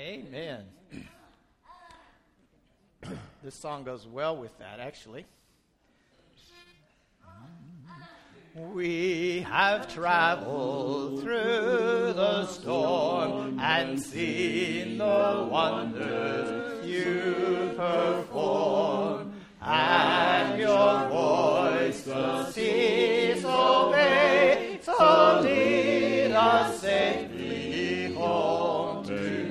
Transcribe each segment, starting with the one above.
Amen. This song goes well with that, actually. We have traveled through the storm and seen the wonders you perform, and your voice the seas obey, so lead us safely home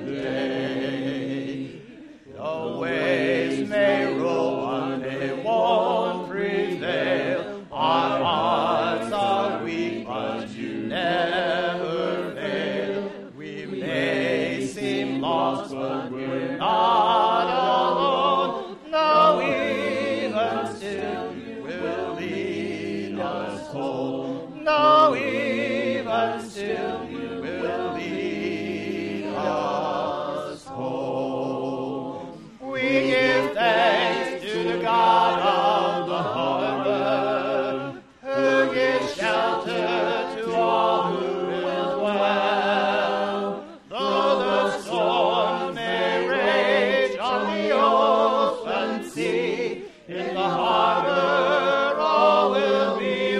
today. The waves may roll, but they won't prevail. Our hearts are weak, but you never fail. We may seem lost, but we're not alone. No, even still you will lead us home. No, even still you will lead us home. We give thanks to the God of the harbor, who gives shelter to all who will dwell. Though the storm may rage on the open sea, in the harbor all will be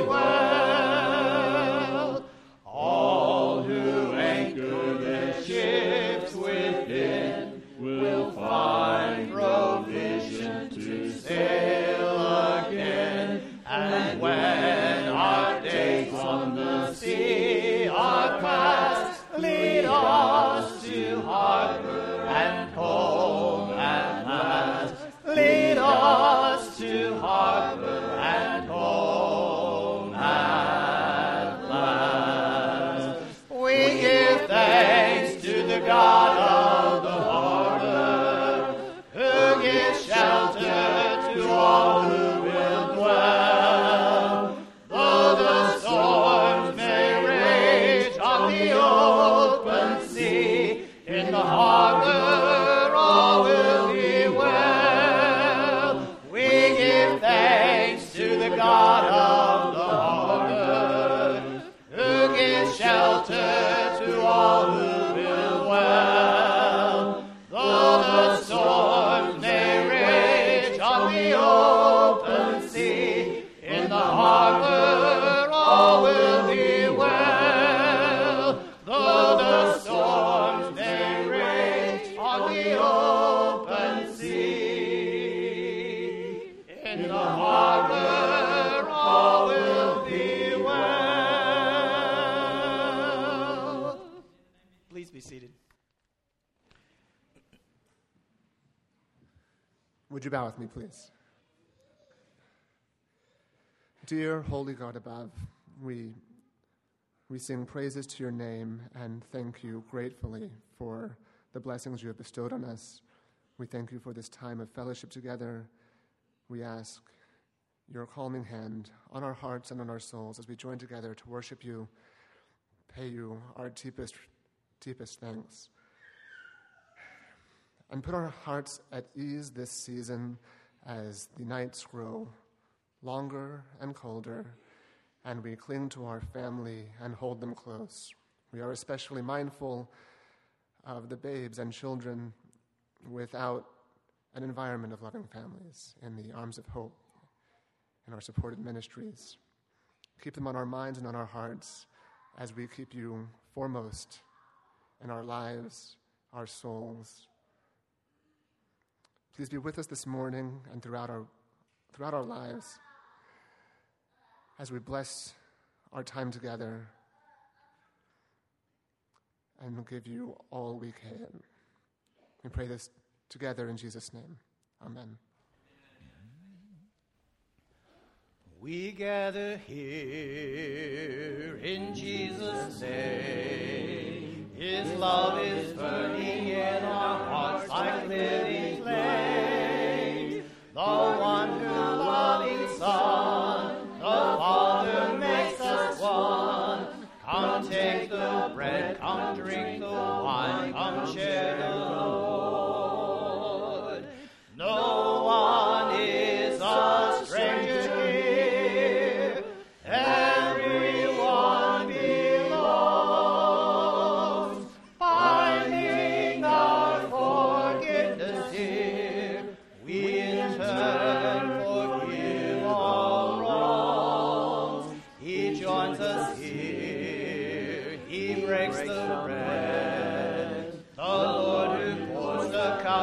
well. All who anchor their ships within will find provision to sail again. And when our days on the sea are past, lead us to harbor and home at last. Lead us to harbor and home at last. We give thanks to the God of the harbor, who gives shelter to all who will dwell. Though the storms may rage on the open sea, in the harbor all will be well. We give thanks to the God of the harbor, who gives shelter to all who will dwell. Though the storms may rage on the open sea, in the harbor all will be well. Though the storms may rage on the open sea, in the harbor all will be well. Please be seated. Would you bow with me, please? Dear holy God above, we sing praises to your name and thank you gratefully for the blessings you have bestowed on us. We thank you for this time of fellowship together. We ask your calming hand on our hearts and on our souls as we join together to worship you, pay you our deepest thanks, and put our hearts at ease this season as the nights grow longer and colder, and we cling to our family and hold them close. We are especially mindful of the babes and children without an environment of loving families in the Arms of Hope, in our supported ministries. Keep them on our minds and on our hearts as we keep you foremost in our lives, our souls. Please be with us this morning and throughout our lives as we bless our time together and give you all we can. We pray this together in Jesus' name. Amen. We gather here in Jesus' name. His love is burning in our hearts like living flames. The one who loving Son, the Father makes us one. Come take the bread, come drink the wine, come share the Lord. No one is a stranger here. Everyone belongs, finding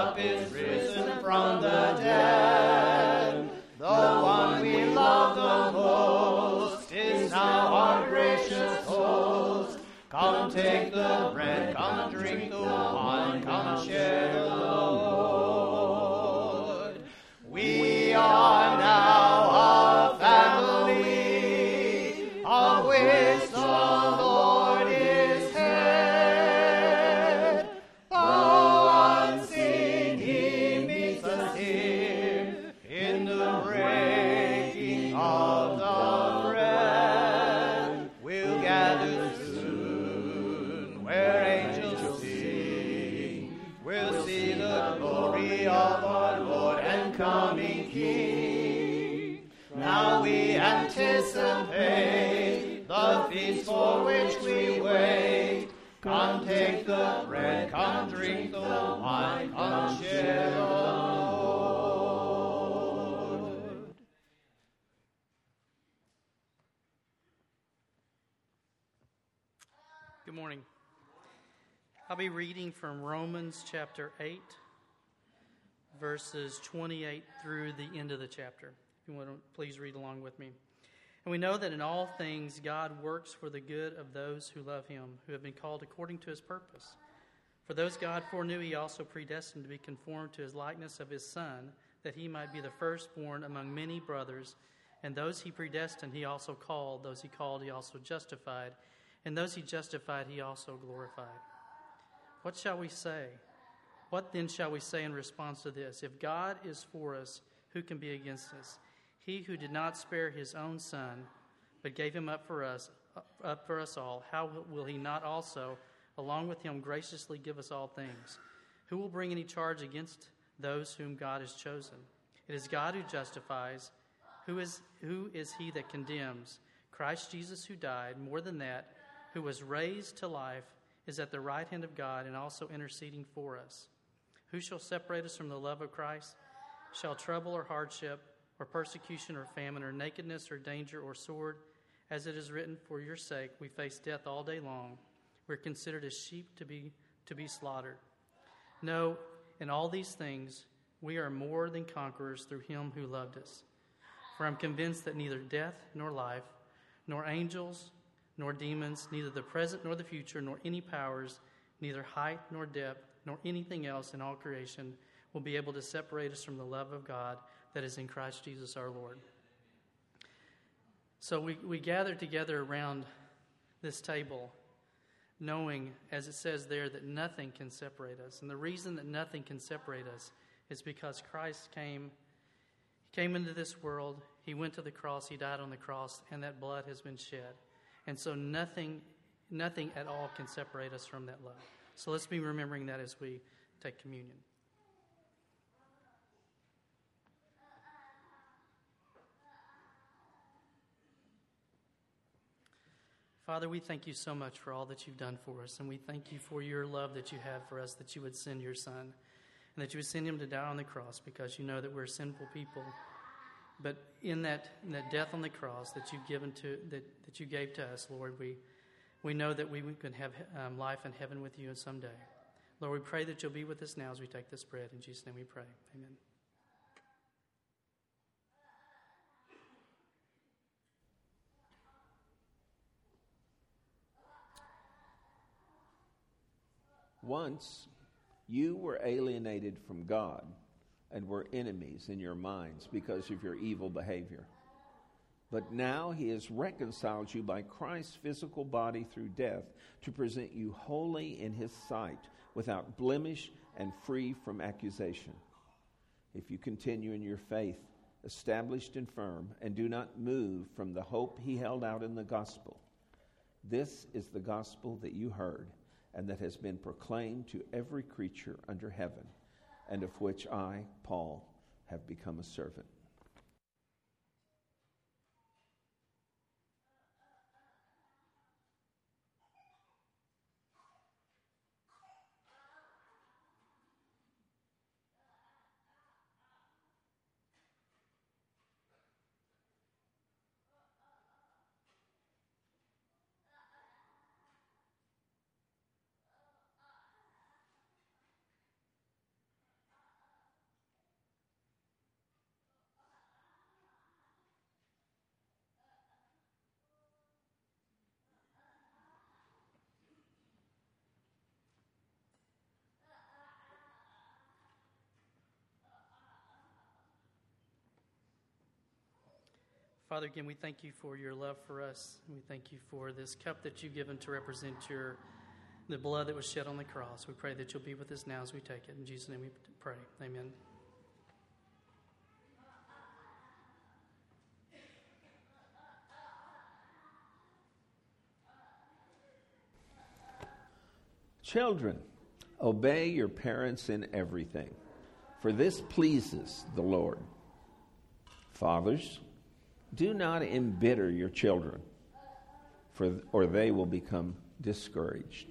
up is risen from the dead. The one we love the most is now our gracious host. Come take the bread, come drink the wine, come share the Lord. We are now a family of which the Lord is head. The unseen He meets us here in the breaking of the bread. We'll gather soon where angels sing. We'll see the glory of our Lord and coming King. Now we anticipate the feast for which we wait. Come take the bread, come drink the wine, come share the Lord. Good morning. I'll be reading from Romans chapter 8, verses 28 through the end of the chapter. If you want to, please read along with me. And we know that in all things God works for the good of those who love him, who have been called according to his purpose. For those God foreknew, he also predestined to be conformed to his likeness of his Son, that he might be the firstborn among many brothers. And those he predestined, he also called. Those he called, he also justified. And those he justified, he also glorified. What shall we say? What then shall we say in response to this? If God is for us, who can be against us? He who did not spare his own Son, but gave him up for us all, how will he not also, along with him, graciously give us all things? Who will bring any charge against those whom God has chosen? It is God who justifies. Who is he that condemns? Christ Jesus, who died, more than that, who was raised to life, is at the right hand of God and also interceding for us. Who shall separate us from the love of Christ? Shall trouble or hardship, or persecution or famine, or nakedness or danger or sword? As it is written, for your sake we face death all day long. We are considered as sheep to be slaughtered. No, in all these things we are more than conquerors through him who loved us. For I am convinced that neither death nor life, nor angels, nor demons, neither the present nor the future, nor any powers, neither height nor depth, nor anything else in all creation will be able to separate us from the love of God that is in Christ Jesus our Lord. So we gather together around this table, knowing, as it says there, that nothing can separate us. And the reason that nothing can separate us is because Christ came into this world, he went to the cross, he died on the cross, and that blood has been shed. And so nothing at all can separate us from that love. So let's be remembering that as we take communion. Father, we thank you so much for all that you've done for us, and we thank you for your love that you have for us, that you would send your Son, and that you would send him to die on the cross because you know that we're sinful people. But in that death on the cross that you gave to us, Lord, we know that we can have life in heaven with you someday. Lord, we pray that you'll be with us now as we take this bread. In Jesus' name we pray. Amen. Once you were alienated from God and were enemies in your minds because of your evil behavior. But now he has reconciled you by Christ's physical body through death to present you holy in his sight, without blemish and free from accusation. If you continue in your faith, established and firm, and do not move from the hope he held out in the gospel. This is the gospel that you heard, and that has been proclaimed to every creature under heaven, and of which I, Paul, have become a servant. Father, again, we thank you for your love for us. We thank you for this cup that you've given to represent the blood that was shed on the cross. We pray that you'll be with us now as we take it. In Jesus' name we pray. Amen. Children, obey your parents in everything, for this pleases the Lord. Fathers, do not embitter your children, or they will become discouraged.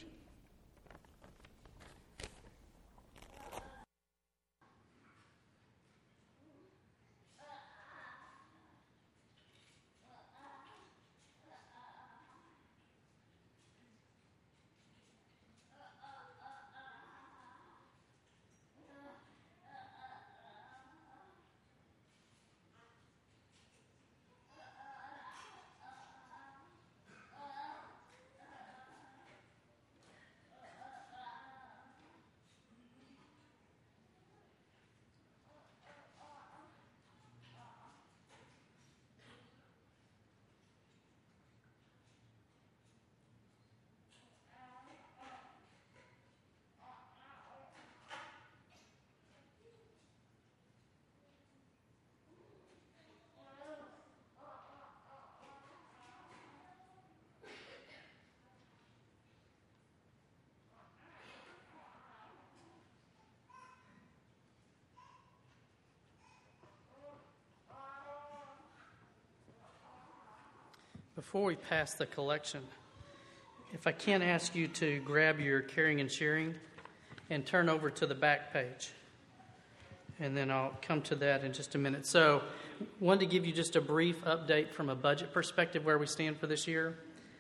Before we pass the collection, if I can ask you to grab your caring and sharing and turn over to the back page. And then I'll come to that in just a minute. So, wanted to give you just a brief update from a budget perspective where we stand for this year.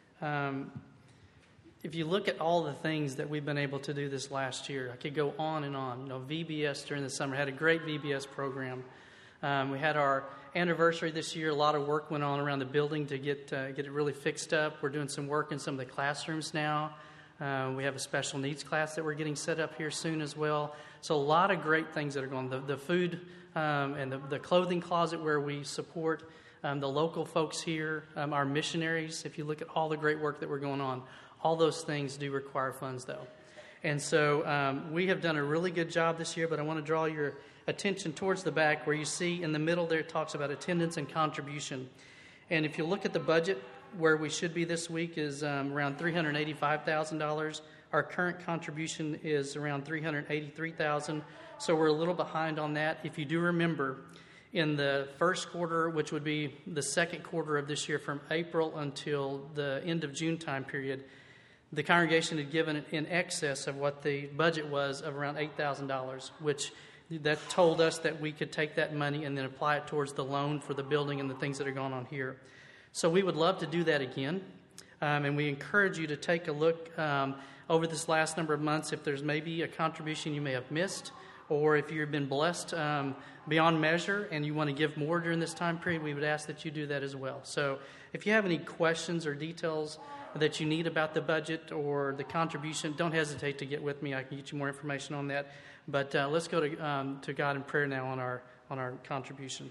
If you look at all the things that we've been able to do this last year, I could go on and on. You know, VBS during the summer, had a great VBS program. We had our anniversary this year. A lot of work went on around the building to get it really fixed up. We're doing some work in some of the classrooms now. We have a special needs class that we're getting set up here soon as well. So a lot of great things that are going on. The food and the clothing closet where we support the local folks here, our missionaries. If you look at all the great work that we're going on, all those things do require funds, though. And so we have done a really good job this year, but I want to draw your attention towards the back where you see in the middle there it talks about attendance and contribution. And if you look at the budget, where we should be this week is around $385,000. Our current contribution is around $383,000, so we're a little behind on that. If you do remember, in the first quarter, which would be the second quarter of this year, from April until the end of June time period, the congregation had given in excess of what the budget was of around $8,000, which that told us that we could take that money and then apply it towards the loan for the building and the things that are going on here. So we would love to do that again, and we encourage you to take a look over this last number of months if there's maybe a contribution you may have missed, or if you've been blessed beyond measure and you want to give more during this time period, we would ask that you do that as well. So if you have any questions or details that you need about the budget or the contribution, don't hesitate to get with me. I can get you more information on that. But let's go to God in prayer now on our contribution.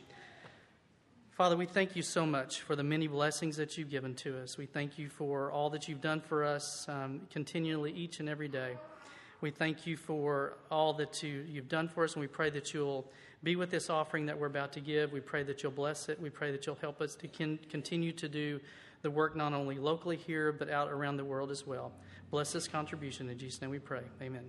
Father, we thank you so much for the many blessings that you've given to us. We thank you for all that you've done for us continually each and every day. We thank you for all that you've done for us, and we pray that you'll be with this offering that we're about to give. We pray that you'll bless it. We pray that you'll help us to continue to do the work not only locally here, but out around the world as well. Bless this contribution. In Jesus' name we pray. Amen.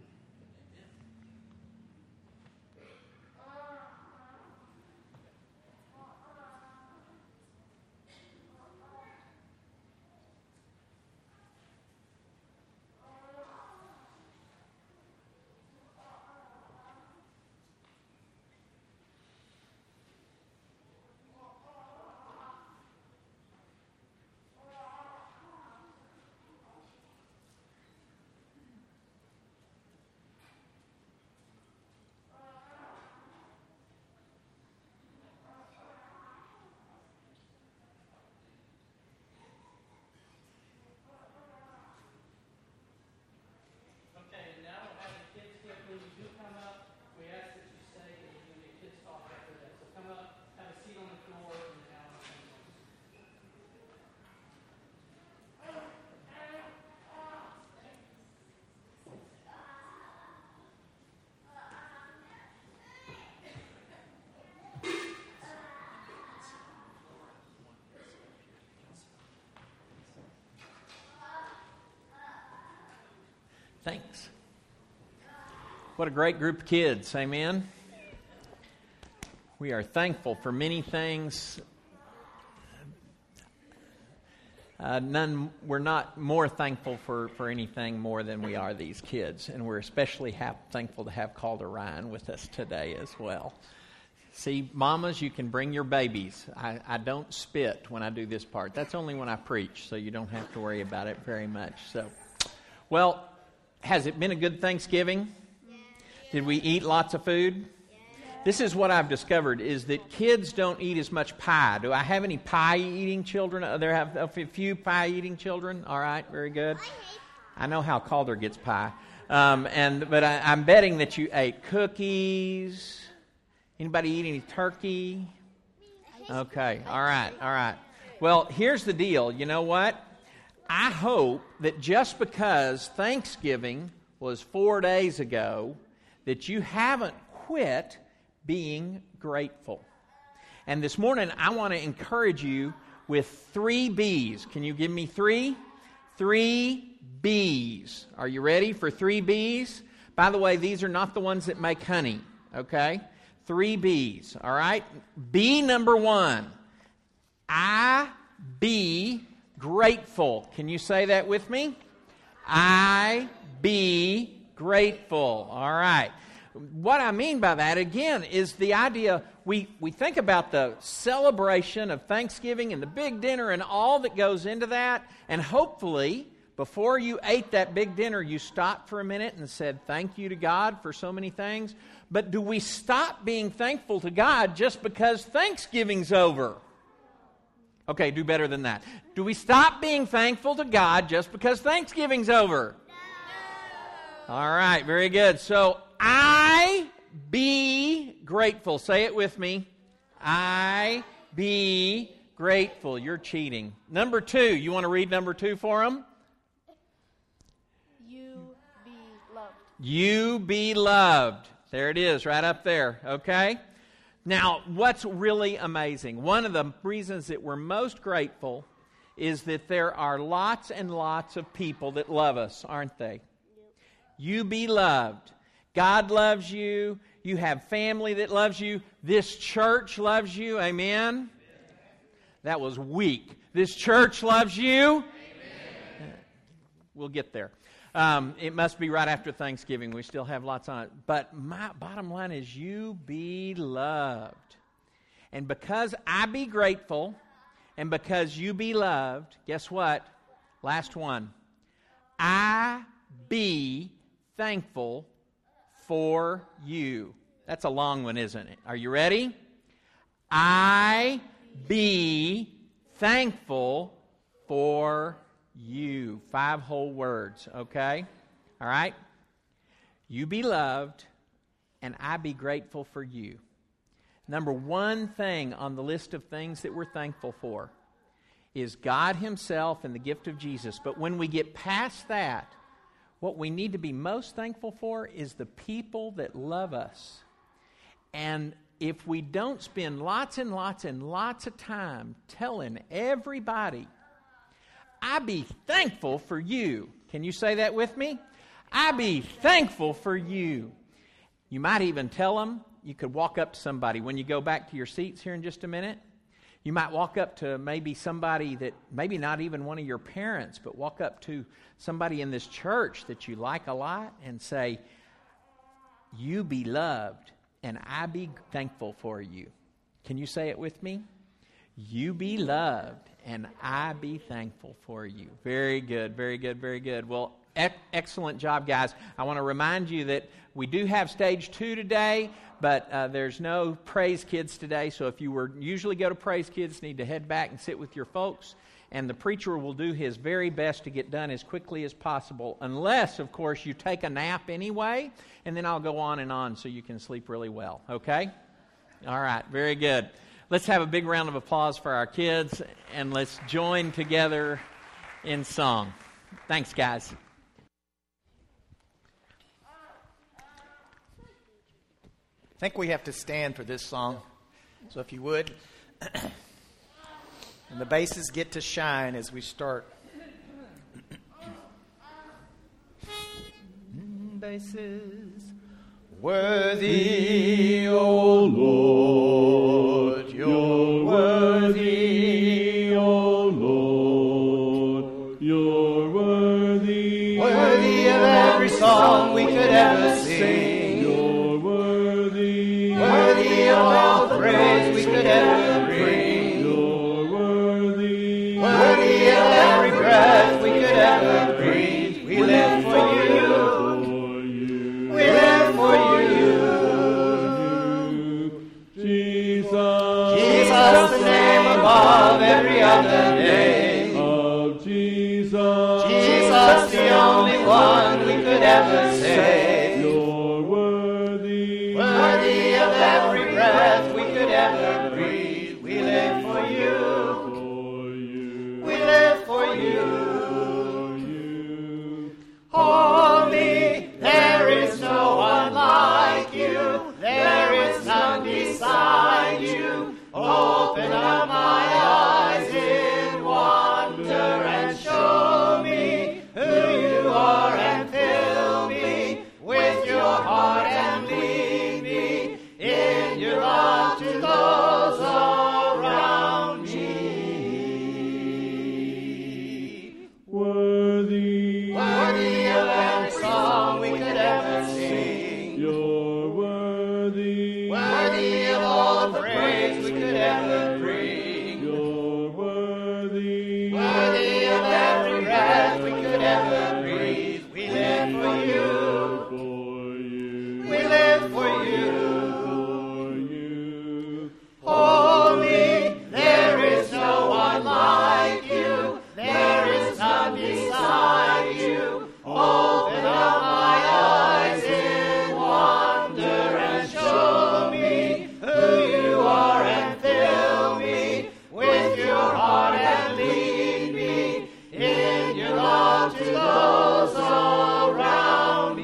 Thanks. What a great group of kids, amen? We are thankful for many things. We're not more thankful for anything more than we are these kids. And we're especially thankful to have Calder Ryan with us today as well. See, mamas, you can bring your babies. I don't spit when I do this part. That's only when I preach, so you don't have to worry about it very much. So, well, has it been a good Thanksgiving? Yeah. Did we eat lots of food? Yeah. This is what I've discovered, is that kids don't eat as much pie. Do I have any pie-eating children? There have a few pie-eating children? All right, very good. I know how Calder gets pie. But I'm betting that you ate cookies. Anybody eat any turkey? Okay, all right. Well, here's the deal. You know what? I hope that just because Thanksgiving was 4 days ago, that you haven't quit being grateful. And this morning, I want to encourage you with 3 B's. Can you give me 3? 3 B's. Are you ready for 3 B's? By the way, these are not the ones that make honey, okay? 3 B's, all right? B number 1, I be grateful. Can you say that with me? I be grateful. All right. What I mean by that, again, is the idea, we think about the celebration of Thanksgiving and the big dinner and all that goes into that, and hopefully, before you ate that big dinner, you stopped for a minute and said thank you to God for so many things. But do we stop being thankful to God just because Thanksgiving's over? Okay, do better than that. Do we stop being thankful to God just because Thanksgiving's over? No. All right, very good. So, I be grateful. Say it with me. I be grateful. You're cheating. Number 2, you want to read number 2 for them? You be loved. You be loved. There it is, right up there, okay? Now, what's really amazing, one of the reasons that we're most grateful is that there are lots and lots of people that love us, aren't they? Yep. You be loved. God loves you. You have family that loves you. This church loves you, amen? That was weak. This church loves you. Amen. We'll get there. It must be right after Thanksgiving. We still have lots on it. But my bottom line is you be loved. And because I be grateful and because you be loved, guess what? Last one. I be thankful for you. That's a long one, isn't it? Are you ready? I be thankful for you. 5 whole words, okay? All right? You be loved, and I be grateful for you. Number 1 thing on the list of things that we're thankful for is God Himself and the gift of Jesus. But when we get past that, what we need to be most thankful for is the people that love us. And if we don't spend lots and lots and lots of time telling everybody, I be thankful for you. Can you say that with me? I be thankful for you. You might even tell them. You could walk up to somebody when you go back to your seats here in just a minute. You might walk up to maybe somebody that, maybe not even one of your parents, but walk up to somebody in this church that you like a lot and say, you be loved and I be thankful for you. Can you say it with me? You be loved and I be thankful for you. Very good, very good, very good. Well, excellent job, guys. I want to remind you that we do have stage 2 today, but there's no Praise Kids today. So if you were usually go to Praise Kids, need to head back and sit with your folks. And the preacher will do his very best to get done as quickly as possible, unless, of course, you take a nap anyway, and then I'll go on and on so you can sleep really well. Okay? All right, very good. Let's have a big round of applause for our kids, and let's join together in song. Thanks, guys. I think we have to stand for this song. So if you would. And the basses get to shine as we start. voices. Worthy, O Lord, you're worthy, O Lord, you're worthy. Worthy of every song we could ever sing. You're worthy. Worthy of all the praise we could ever bring. You're worthy. Worthy of every breath we could ever breathe. We live for you. We live for you. Jesus. Jesus, the name above every other name. Of Jesus. Jesus, the only one we could ever save. You're worthy. Worthy of every breath we could ever breathe. We live for you. We live for you. Holy, there is no one like you. There is none beside you. Open up my eyes in wonder and show me who you are and fill me with your heart and lead me in your love to those around me. Worthy, worthy of every song we could ever sing. You're worthy, worthy of all the praise we could ever bring. You're worthy, worthy of every breath we could ever breathe. We live for you. We live for you. Holy, there is no one like you. There is none beside you. Open up my eyes in wonder and show me who you are and fill me with your heart and lead me in your love to those around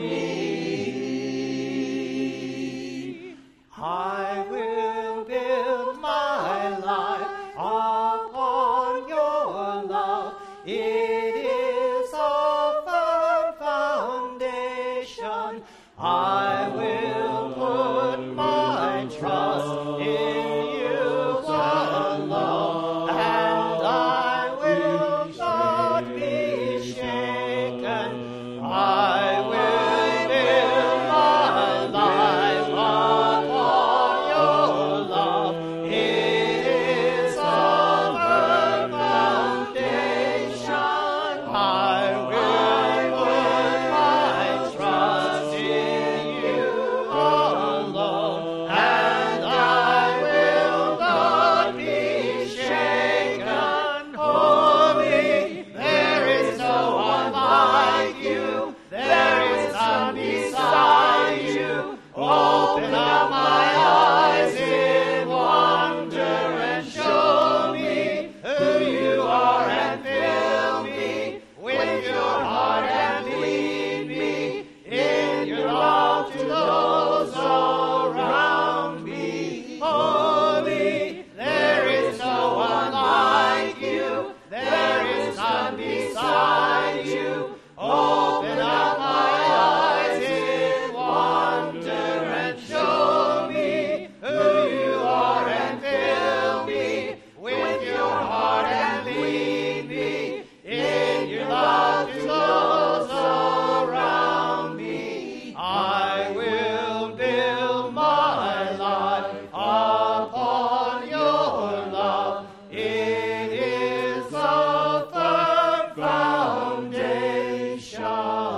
me. I will build my life upon your love. It is a firm foundation. I will put my trust in you alone, and I will not be shaken. I will build my life upon your love. It is a firm foundation. I will put my trust in you alone, and I will not be shaken. Holy, there is no one like you. There is none beside you. Open up my eyes in wonder and show me who you are and fill me with your heart and lead me in your love to those around me. Holy, there is no one like you. There is none beside you. Open up my eyes in wonder and show me who you are and fill me with your heart and lead me in your love to those around me. I will build my life upon your love. It is a firm foundation.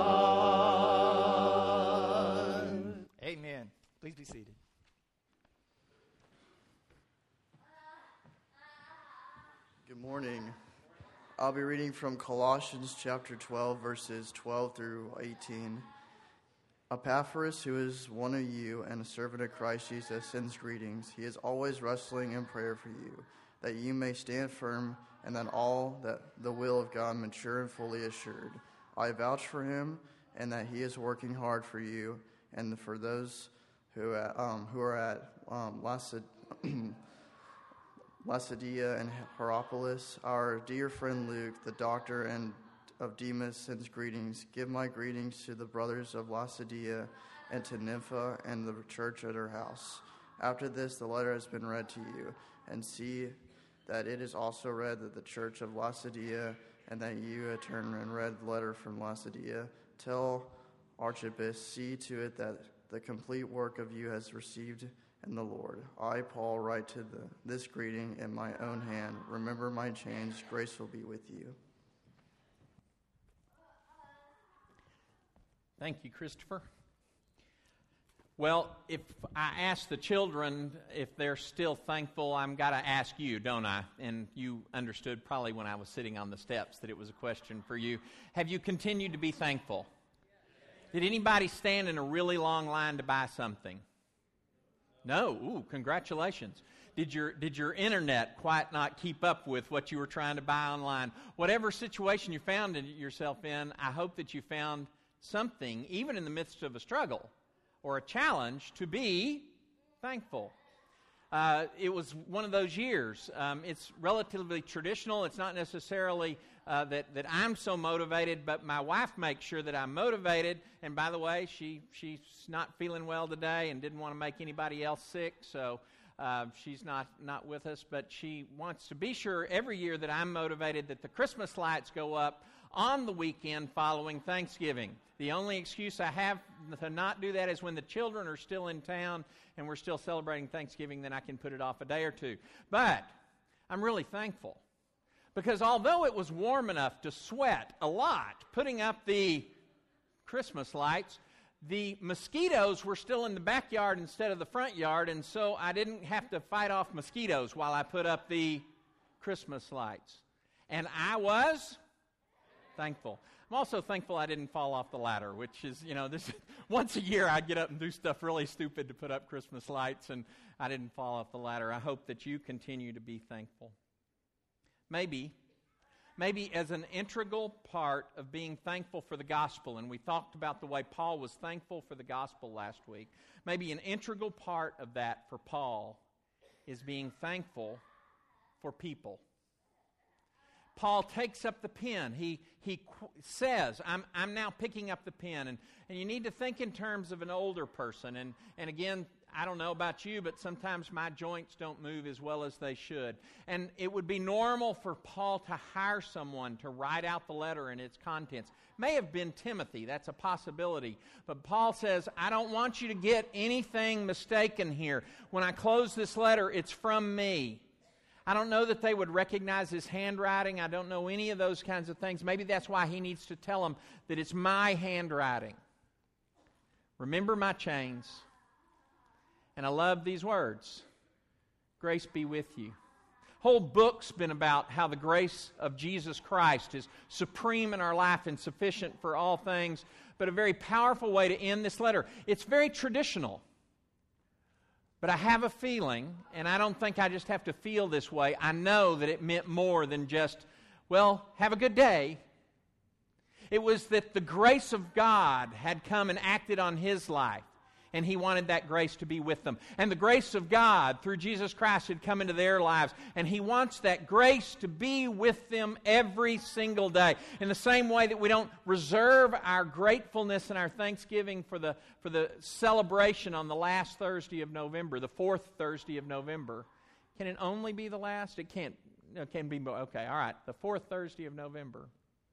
Amen. Please be seated. Good morning. I'll be reading from Colossians chapter 12, verses 12 through 18. Epaphras, who is one of you and a servant of Christ Jesus, sends greetings. He is always wrestling in prayer for you, that you may stand firm and that all that the will of God mature and fully assured. I vouch for him and that he is working hard for you and for those who are at Laodicea and Hierapolis. Our dear friend Luke, the doctor and of Demas sends greetings. Give my greetings to the brothers of Laodicea and to Nympha and the church at her house. After this, the letter has been read to you, and see that it is also read that the church of Laodicea, and that you in turn read the letter from Laodicea. Tell Archippus, see to it that the complete work of you has received in the Lord. I, Paul, write to this greeting in my own hand. Remember my chains. Grace will be with you. Thank you, Christopher. Well, if I ask the children if they're still thankful, I'm got to ask you, don't I? And you understood probably when I was sitting on the steps that it was a question for you. Have you continued to be thankful? Did anybody stand in a really long line to buy something? No. Ooh, congratulations. Did your internet quite not keep up with what you were trying to buy online? Whatever situation you found yourself in, I hope that you found something, even in the midst of a struggle or a challenge, to be thankful. It was one of those years. It's relatively traditional. It's not necessarily that I'm so motivated, but my wife makes sure that I'm motivated. And by the way, she's not feeling well today and didn't want to make anybody else sick, so she's not with us. But she wants to be sure every year that I'm motivated, that the Christmas lights go up on the weekend following Thanksgiving. The only excuse I have to not do that is when the children are still in town and we're still celebrating Thanksgiving, then I can put it off a day or two. But I'm really thankful because although it was warm enough to sweat a lot putting up the Christmas lights, the mosquitoes were still in the backyard instead of the front yard, and so I didn't have to fight off mosquitoes while I put up the Christmas lights. And I was thankful. I'm also thankful I didn't fall off the ladder, which is, this once a year I'd get up and do stuff really stupid to put up Christmas lights, and I didn't fall off the ladder. I hope that you continue to be thankful. Maybe as an integral part of being thankful for the gospel, and we talked about the way Paul was thankful for the gospel last week, maybe an integral part of that for Paul is being thankful for people. Paul takes up the pen. He says, I'm now picking up the pen. And you need to think in terms of an older person. And again, I don't know about you, but sometimes my joints don't move as well as they should. And it would be normal for Paul to hire someone to write out the letter and its contents. May have been Timothy. That's a possibility. But Paul says, I don't want you to get anything mistaken here. When I close this letter, it's from me. I don't know that they would recognize his handwriting. I don't know any of those kinds of things. Maybe that's why he needs to tell them that it's my handwriting. Remember my chains. And I love these words. Grace be with you. Whole book's been about how the grace of Jesus Christ is supreme in our life and sufficient for all things, but a very powerful way to end this letter. It's very traditional. But I have a feeling, and I don't think I just have to feel this way, I know that it meant more than just, have a good day. It was that the grace of God had come and acted on his life, and he wanted that grace to be with them. And the grace of God, through Jesus Christ, had come into their lives, and he wants that grace to be with them every single day. In the same way that we don't reserve our gratefulness and our thanksgiving for the celebration on the last Thursday of November, the fourth Thursday of November. Can it only be the last? It can't. It can be. Okay, all right. The fourth Thursday of November.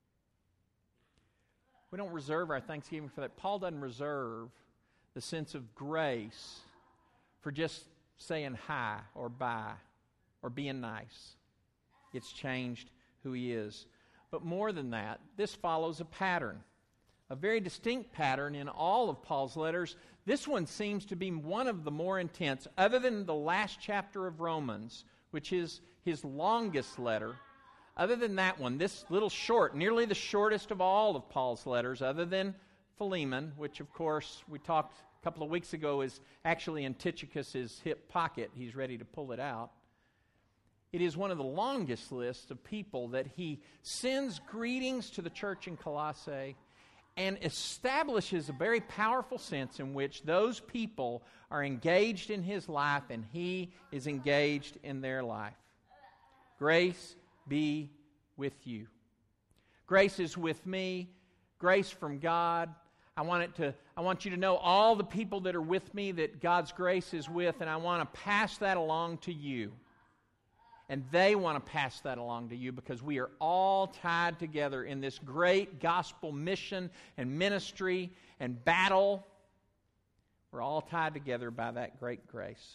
We don't reserve our thanksgiving for that. Paul doesn't reserve the sense of grace for just saying hi or bye or being nice. It's changed who he is. But more than that, this follows a pattern, a very distinct pattern in all of Paul's letters. This one seems to be one of the more intense, other than the last chapter of Romans, which is his longest letter. Other than that one, this little short, nearly the shortest of all of Paul's letters, other than Philemon, which of course we talked a couple of weeks ago is actually in Tychicus' hip pocket. He's ready to pull it out. It is one of the longest lists of people that he sends greetings to the church in Colossae and establishes a very powerful sense in which those people are engaged in his life and he is engaged in their life. Grace be with you. Grace is with me. Grace from God. I want you to know all the people that are with me that God's grace is with, and I want to pass that along to you. And they want to pass that along to you because we are all tied together in this great gospel mission and ministry and battle. We're all tied together by that great grace.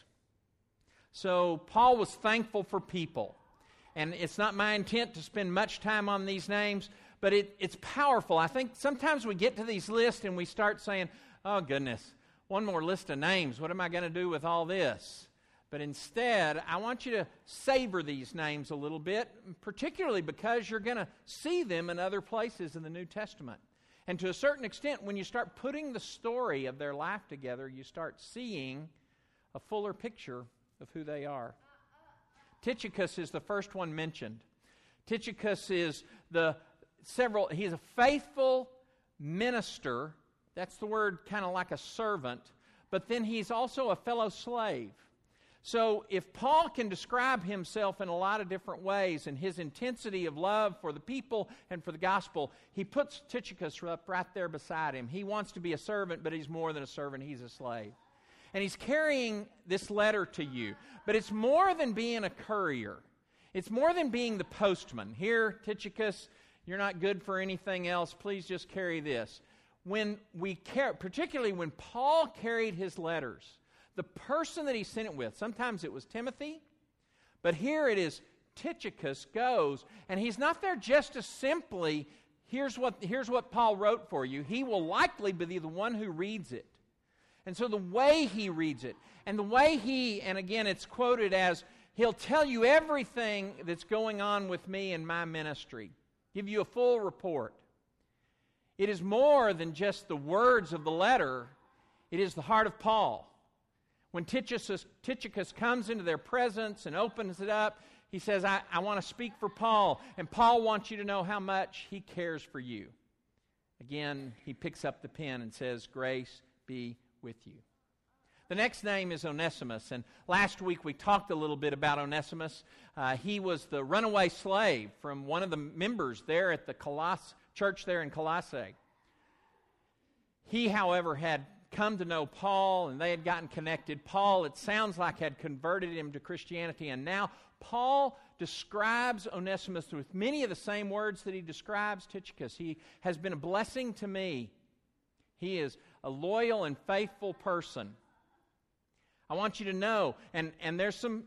So Paul was thankful for people. And it's not my intent to spend much time on these names, but it's powerful. I think sometimes we get to these lists and we start saying, oh goodness, one more list of names. What am I going to do with all this? But instead, I want you to savor these names a little bit, particularly because you're going to see them in other places in the New Testament. And to a certain extent, when you start putting the story of their life together, you start seeing a fuller picture of who they are. Tychicus is the first one mentioned. Tychicus is he's a faithful minister. That's the word kind of like a servant. But then he's also a fellow slave. So if Paul can describe himself in a lot of different ways and his intensity of love for the people and for the gospel, he puts Tychicus up right there beside him. He wants to be a servant, but he's more than a servant. He's a slave. And he's carrying this letter to you. But it's more than being a courier. It's more than being the postman. Here, Tychicus, you're not good for anything else. Please just carry this. Particularly when Paul carried his letters, the person that he sent it with, sometimes it was Timothy, but here it is Tychicus goes, and he's not there just to simply, here's what Paul wrote for you. He will likely be the one who reads it. And so the way he reads it, and the way and again it's quoted as, he'll tell you everything that's going on with me in my ministry, give you a full report. It is more than just the words of the letter, it is the heart of Paul. When Tychicus comes into their presence and opens it up, he says, I want to speak for Paul, and Paul wants you to know how much he cares for you. Again, he picks up the pen and says, grace be with you. The next name is Onesimus, and last week we talked a little bit about Onesimus. He was the runaway slave from one of the members there at the church there in Colossae. He, however, had come to know Paul, and they had gotten connected. Paul, it sounds like, had converted him to Christianity, and now Paul describes Onesimus with many of the same words that he describes Tychicus. He has been a blessing to me. He is a loyal and faithful person. I want you to know, and there's some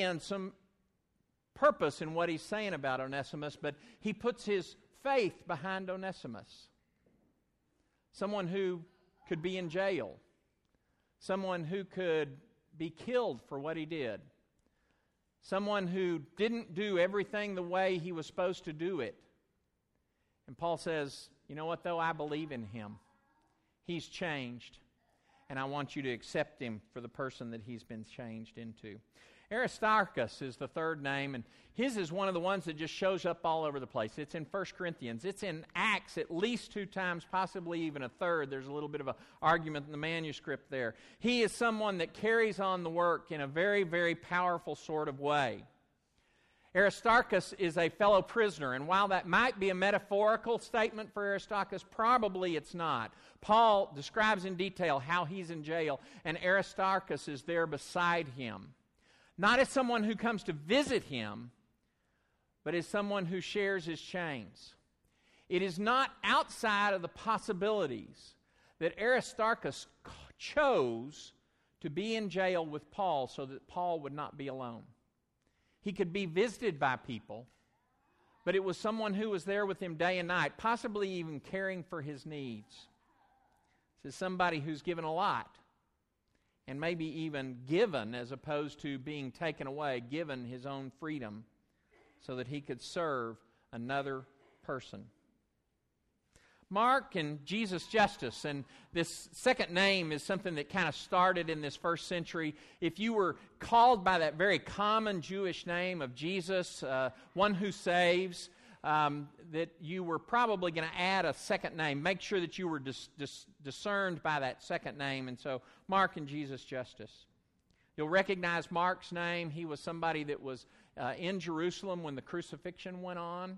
purpose in what he's saying about Onesimus, but he puts his faith behind Onesimus. Someone who could be in jail. Someone who could be killed for what he did. Someone who didn't do everything the way he was supposed to do it. And Paul says, you know what though, I believe in him. He's changed, and I want you to accept him for the person that he's been changed into. Aristarchus is the third name, and his is one of the ones that just shows up all over the place. It's in 1 Corinthians. It's in Acts at least 2 times, possibly even a third. There's a little bit of an argument in the manuscript there. He is someone that carries on the work in a very, very powerful sort of way. Aristarchus is a fellow prisoner, and while that might be a metaphorical statement for Aristarchus, probably it's not. Paul describes in detail how he's in jail, and Aristarchus is there beside him. Not as someone who comes to visit him, but as someone who shares his chains. It is not outside of the possibilities that Aristarchus chose to be in jail with Paul so that Paul would not be alone. He could be visited by people, but it was someone who was there with him day and night, possibly even caring for his needs. This is somebody who's given a lot, and maybe even given as opposed to being taken away, given his own freedom so that he could serve another person. Mark and Jesus Justus, and this second name is something that kind of started in this first century. If you were called by that very common Jewish name of Jesus, one who saves, that you were probably going to add a second name. Make sure that you were discerned by that second name. And so Mark and Jesus Justus. You'll recognize Mark's name. He was somebody that was in Jerusalem when the crucifixion went on.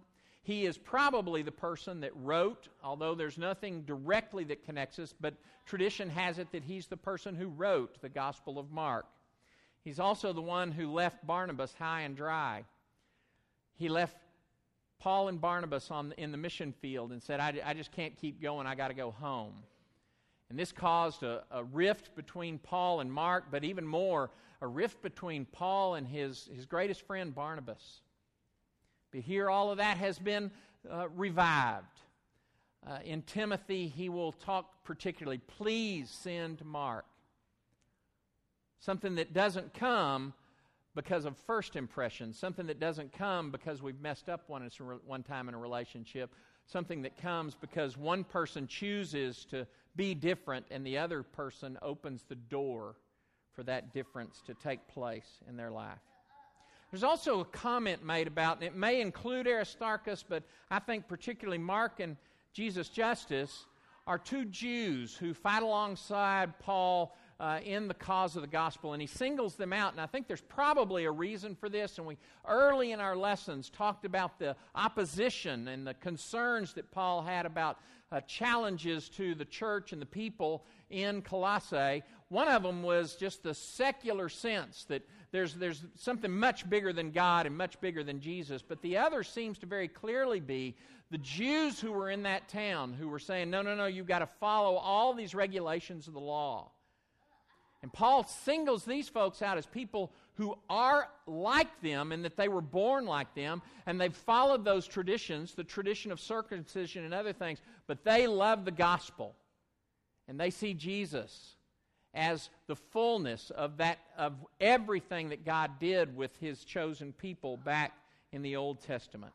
He is probably the person that wrote, although there's nothing directly that connects us, but tradition has it that he's the person who wrote the Gospel of Mark. He's also the one who left Barnabas high and dry. He left Paul and Barnabas in the mission field and said, I just can't keep going, I got to go home. And this caused a rift between Paul and Mark, but even more, a rift between Paul and his greatest friend Barnabas. But here all of that has been revived. In Timothy, he will talk particularly, please send Mark. Something that doesn't come because of first impressions, something that doesn't come because we've messed up one time in a relationship, something that comes because one person chooses to be different and the other person opens the door for that difference to take place in their life. There's also a comment made about, and it may include Aristarchus, but I think particularly Mark and Jesus Justus are two Jews who fight alongside Paul in the cause of the gospel, and he singles them out, and I think there's probably a reason for this, and we early in our lessons talked about the opposition and the concerns that Paul had about challenges to the church and the people in Colossae. One of them was just the secular sense that there's something much bigger than God and much bigger than Jesus, but the other seems to very clearly be the Jews who were in that town who were saying, no, you've got to follow all these regulations of the law. And Paul singles these folks out as people who are like them and that they were born like them and they've followed those traditions, the tradition of circumcision and other things, but they love the gospel and they see Jesus as the fullness of everything that God did with his chosen people back in the Old Testament.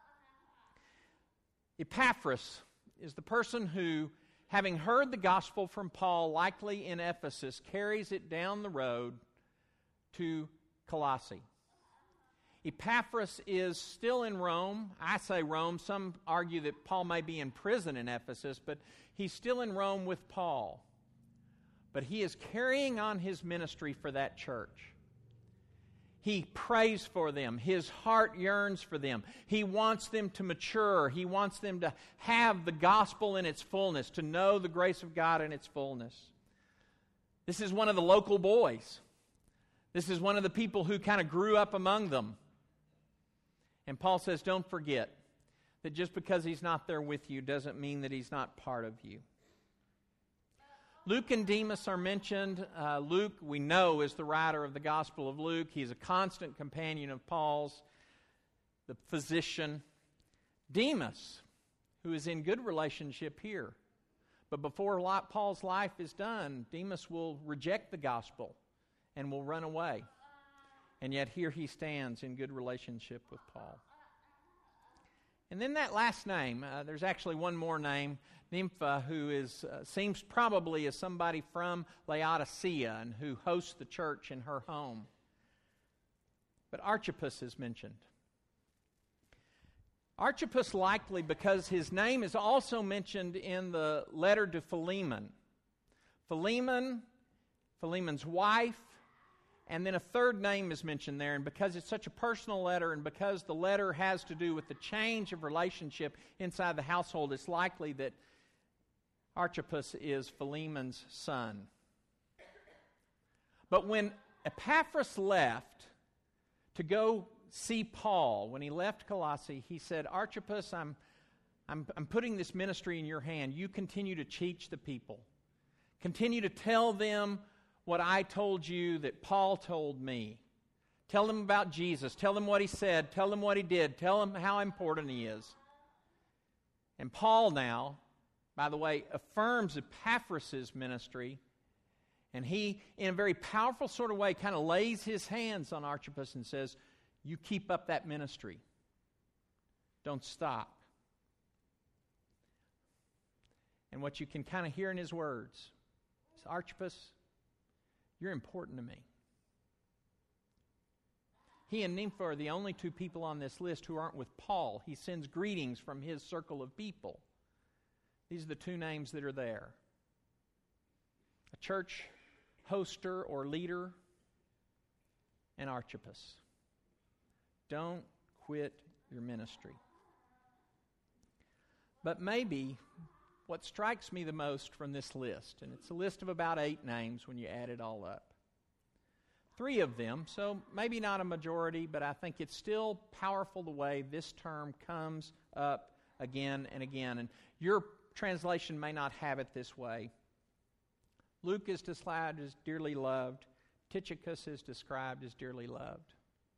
Epaphras is the person who, having heard the gospel from Paul, likely in Ephesus, carries it down the road to Colossae. Epaphras is still in Rome. I say Rome. Some argue that Paul may be in prison in Ephesus, but he's still in Rome with Paul. But he is carrying on his ministry for that church. He prays for them. His heart yearns for them. He wants them to mature. He wants them to have the gospel in its fullness, to know the grace of God in its fullness. This is one of the local boys. This is one of the people who kind of grew up among them. And Paul says, don't forget that just because he's not there with you doesn't mean that he's not part of you. Luke and Demas are mentioned. Luke, we know, is the writer of the Gospel of Luke. He's a constant companion of Paul's, the physician. Demas, who is in good relationship here. But before Paul's life is done, Demas will reject the gospel and will run away. And yet here he stands in good relationship with Paul. And then that last name, there's actually one more name, Nympha, who seems probably as somebody from Laodicea and who hosts the church in her home. But Archippus is mentioned. Archippus likely because his name is also mentioned in the letter to Philemon. Philemon's wife, and then a third name is mentioned there, and because it's such a personal letter and because the letter has to do with the change of relationship inside the household, it's likely that Archippus is Philemon's son. But when Epaphras left to go see Paul, when he left Colossae, he said, Archippus, I'm putting this ministry in your hand. You continue to teach the people. Continue to tell them what I told you that Paul told me. Tell them about Jesus. Tell them what he said. Tell them what he did. Tell them how important he is. And Paul now, by the way, affirms Epaphras' ministry, and he, in a very powerful sort of way, kind of lays his hands on Archippus and says, you keep up that ministry. Don't stop. And what you can kind of hear in his words is, Archippus, you're important to me. He and Nympha are the only two people on this list who aren't with Paul. He sends greetings from his circle of people. These are the two names that are there. A church hoster or leader and Archippus. Don't quit your ministry. But maybe what strikes me the most from this list, and it's a list of about 8 names when you add it all up. 3 of them, so maybe not a majority, but I think it's still powerful the way this term comes up again and again. And your translation may not have it this way. Luke is described as dearly loved. Tychicus is described as dearly loved.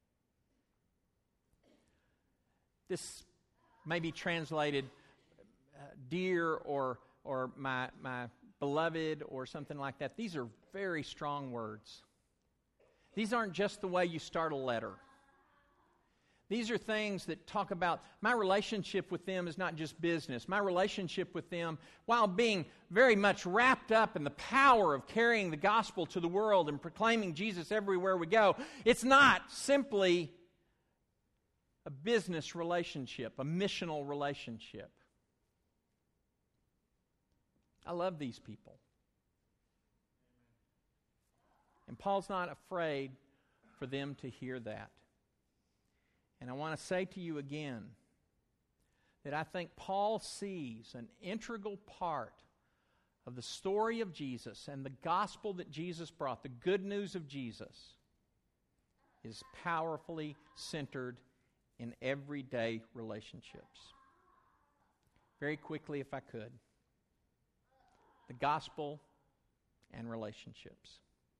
This may be translated dear or my beloved or something like that. These are very strong words. These aren't just the way you start a letter. These are things that talk about my relationship with them is not just business. My relationship with them, while being very much wrapped up in the power of carrying the gospel to the world and proclaiming Jesus everywhere we go, it's not simply a business relationship, a missional relationship. I love these people. And Paul's not afraid for them to hear that. And I want to say to you again that I think Paul sees an integral part of the story of Jesus and the gospel that Jesus brought, the good news of Jesus, is powerfully centered in everyday relationships. Very quickly, if I could. The gospel and relationships.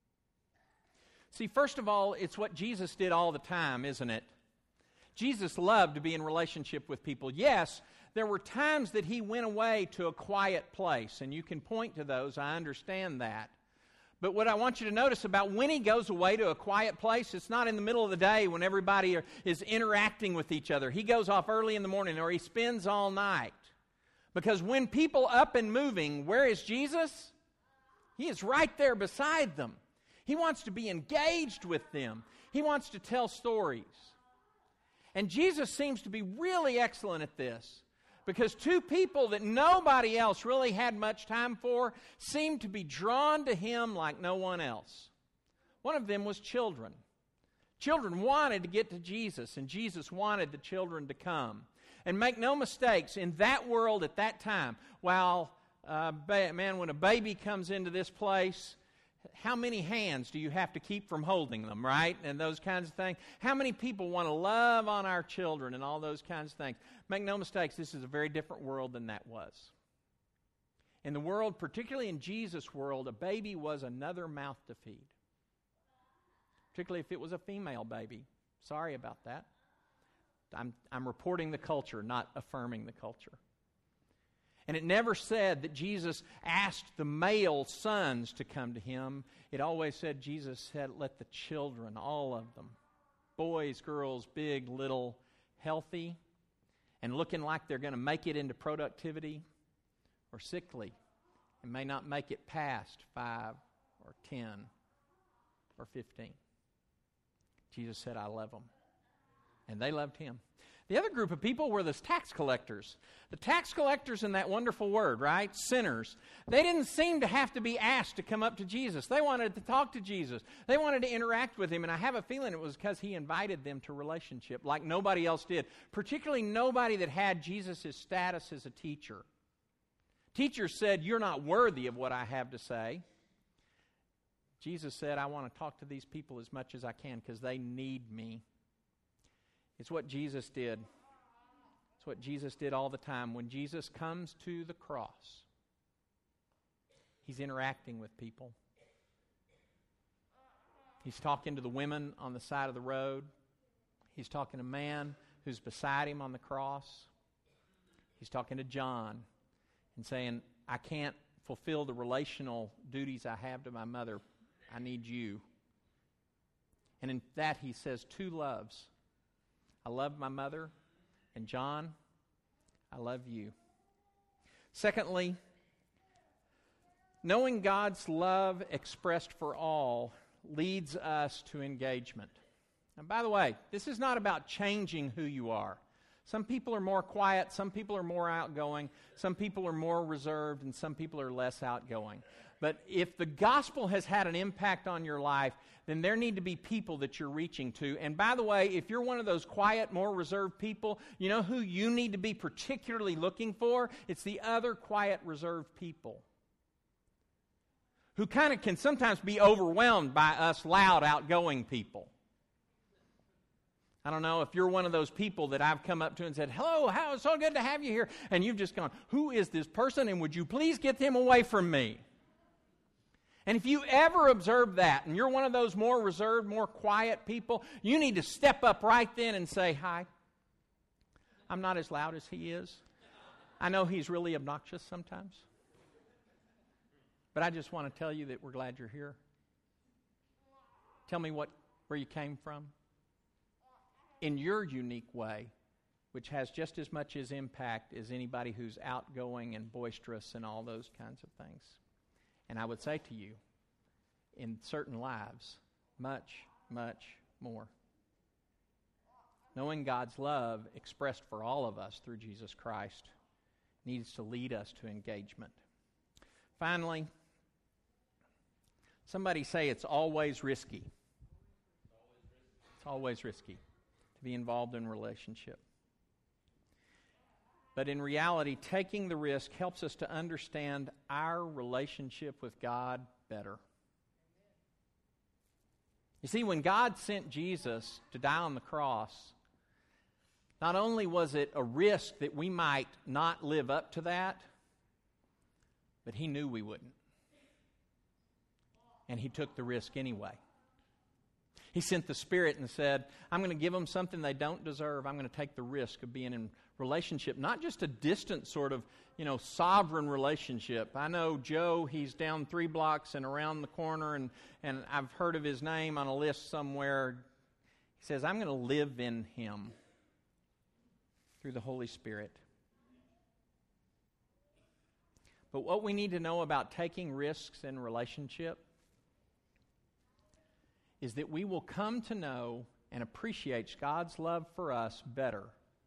See, first of all, it's what Jesus did all the time, isn't it? Jesus loved to be in relationship with people. Yes, there were times that he went away to a quiet place, and you can point to those. I understand that. But what I want you to notice about when he goes away to a quiet place, it's not in the middle of the day when everybody is interacting with each other. He goes off early in the morning, or he spends all night. Because when people up and moving, where is Jesus? He is right there beside them. He wants to be engaged with them. He wants to tell stories. And Jesus seems to be really excellent at this, because 2 people that nobody else really had much time for seemed to be drawn to him like no one else. One of them was children. Children wanted to get to Jesus, and Jesus wanted the children to come. And make no mistakes, in that world at that time, when a baby comes into this place, how many hands do you have to keep from holding them, right? And those kinds of things. How many people want to love on our children and all those kinds of things? Make no mistakes, this is a very different world than that was. In the world, particularly in Jesus' world, a baby was another mouth to feed. Particularly if it was a female baby. Sorry about that. I'm reporting the culture, not affirming the culture. And it never said that Jesus asked the male sons to come to him. It always said Jesus said, let the children, all of them, boys, girls, big, little, healthy, and looking like they're going to make it into productivity, or sickly, and may not make it past 5 or 10 or 15. Jesus said, I love them. And they loved him. The other group of people were the tax collectors. The tax collectors in that wonderful word, right? Sinners. They didn't seem to have to be asked to come up to Jesus. They wanted to talk to Jesus. They wanted to interact with him. And I have a feeling it was because he invited them to relationship like nobody else did. Particularly nobody that had Jesus' status as a teacher. Teachers said, you're not worthy of what I have to say. Jesus said, I want to talk to these people as much as I can because they need me. It's what Jesus did. It's what Jesus did all the time. When Jesus comes to the cross, he's interacting with people. He's talking to the women on the side of the road. He's talking to a man who's beside him on the cross. He's talking to John and saying, I can't fulfill the relational duties I have to my mother. I need you. And in that he says 2 loves. I love my mother, and John, I love you. Secondly, knowing God's love expressed for all leads us to engagement. And by the way, this is not about changing who you are. Some people are more quiet, some people are more outgoing, some people are more reserved, and some people are less outgoing. But if the gospel has had an impact on your life, then there need to be people that you're reaching to. And by the way, if you're one of those quiet, more reserved people, you know who you need to be particularly looking for? It's the other quiet, reserved people who kind of can sometimes be overwhelmed by us loud, outgoing people. I don't know if you're one of those people that I've come up to and said, hello, how so good to have you here. And you've just gone, who is this person, and would you please get them away from me? And if you ever observe that, and you're one of those more reserved, more quiet people, you need to step up right then and say, hi, I'm not as loud as he is. I know he's really obnoxious sometimes. But I just want to tell you that we're glad you're here. Tell me where you came from. In your unique way, which has just as much as impact as anybody who's outgoing and boisterous and all those kinds of things. And I would say to you, in certain lives, much, much more. Knowing God's love expressed for all of us through Jesus Christ needs to lead us to engagement. Finally, somebody say it's always risky. It's always risky to be involved in a relationship. But in reality, taking the risk helps us to understand our relationship with God better. You see, when God sent Jesus to die on the cross, not only was it a risk that we might not live up to that, but He knew we wouldn't. And He took the risk anyway. He sent the Spirit and said, I'm going to give them something they don't deserve. I'm going to take the risk of being in relationship, not just a distant sort of, sovereign relationship. I know Joe, he's down 3 blocks and around the corner, and I've heard of his name on a list somewhere. He says, I'm going to live in him through the Holy Spirit. But what we need to know about taking risks in relationship is that we will come to know and appreciate God's love for us better,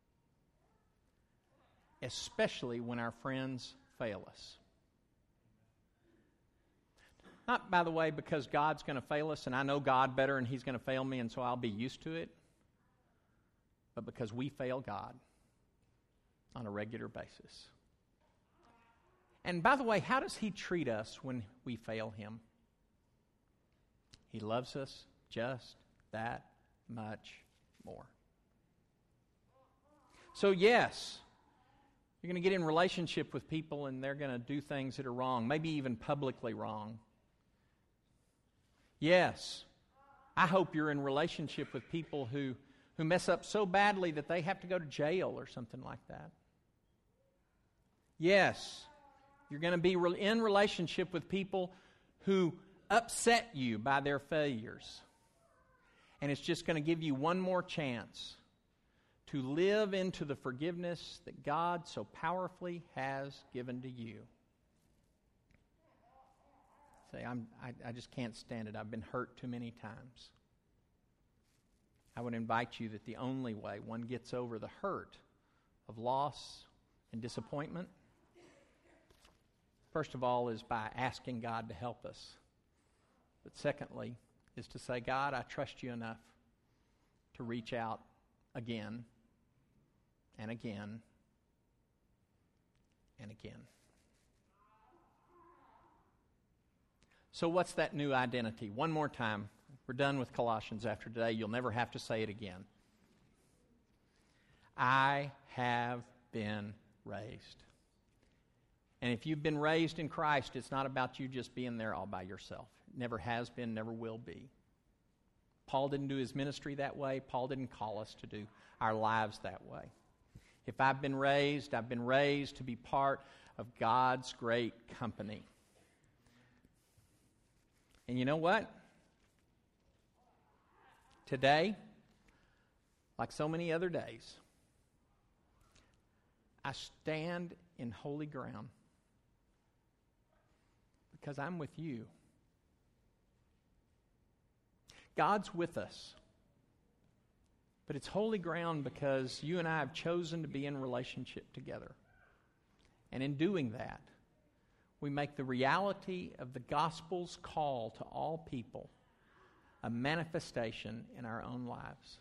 especially when our friends fail us. Not, by the way, because God's going to fail us and I know God better and He's going to fail me and so I'll be used to it, but because we fail God on a regular basis. And by the way, how does He treat us when we fail Him? He loves us just that much more. So yes, you're going to get in relationship with people and they're going to do things that are wrong, maybe even publicly wrong. Yes, I hope you're in relationship with people who mess up so badly that they have to go to jail or something like that. Yes, you're going to be in relationship with people who upset you by their failures. And it's just going to give you one more chance to live into the forgiveness that God so powerfully has given to you. Say, I just can't stand it. I've been hurt too many times. I would invite you that the only way one gets over the hurt of loss and disappointment, first of all, is by asking God to help us. But secondly, is to say, God, I trust you enough to reach out again and again and again. So what's that new identity? One more time. We're done with Colossians after today. You'll never have to say it again. I have been raised. And if you've been raised in Christ, it's not about you just being there all by yourself. It never has been, never will be. Paul didn't do his ministry that way. Paul didn't call us to do our lives that way. If I've been raised to be part of God's great company. And you know what? Today, like so many other days, I stand in holy ground because I'm with you. God's with us. But it's holy ground because you and I have chosen to be in relationship together. And in doing that, we make the reality of the gospel's call to all people a manifestation in our own lives.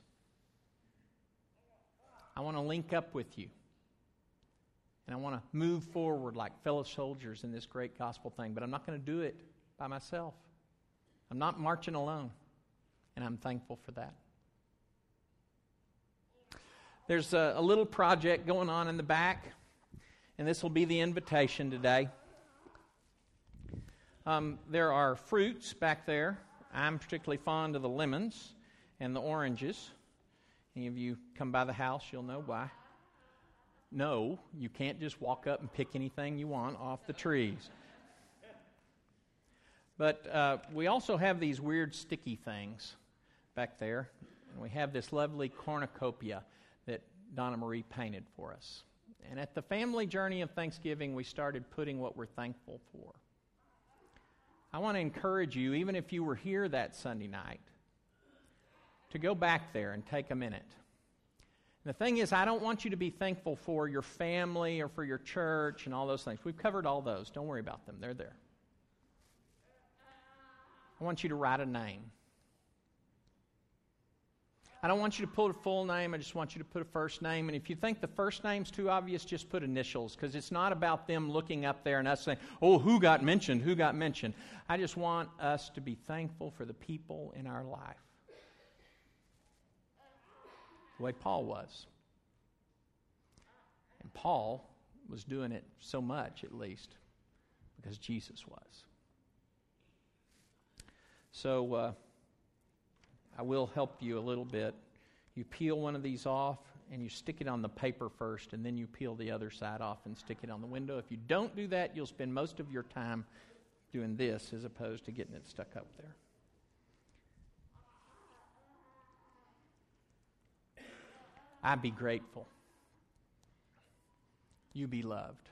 I want to link up with you. And I want to move forward like fellow soldiers in this great gospel thing. But I'm not going to do it by myself. I'm not marching alone. And I'm thankful for that. There's a little project going on in the back. And this will be the invitation today. There are fruits back there. I'm particularly fond of the lemons and the oranges. Any of you come by the house, you'll know why. No, you can't just walk up and pick anything you want off the trees. But we also have these weird sticky things back there. And we have this lovely cornucopia that Donna Marie painted for us. And at the family journey of Thanksgiving, we started putting what we're thankful for. I want to encourage you, even if you were here that Sunday night, to go back there and take a minute. And the thing is, I don't want you to be thankful for your family or for your church and all those things. We've covered all those. Don't worry about them. They're there. I want you to write a name. I don't want you to put a full name. I just want you to put a first name. And if you think the first name's too obvious, just put initials, because it's not about them looking up there and us saying, oh, who got mentioned? Who got mentioned? I just want us to be thankful for the people in our life. The way Paul was. And Paul was doing it so much, at least, because Jesus was. So, I will help you a little bit. You peel one of these off and you stick it on the paper first, and then you peel the other side off and stick it on the window. If you don't do that, you'll spend most of your time doing this as opposed to getting it stuck up there. I be grateful. You be loved.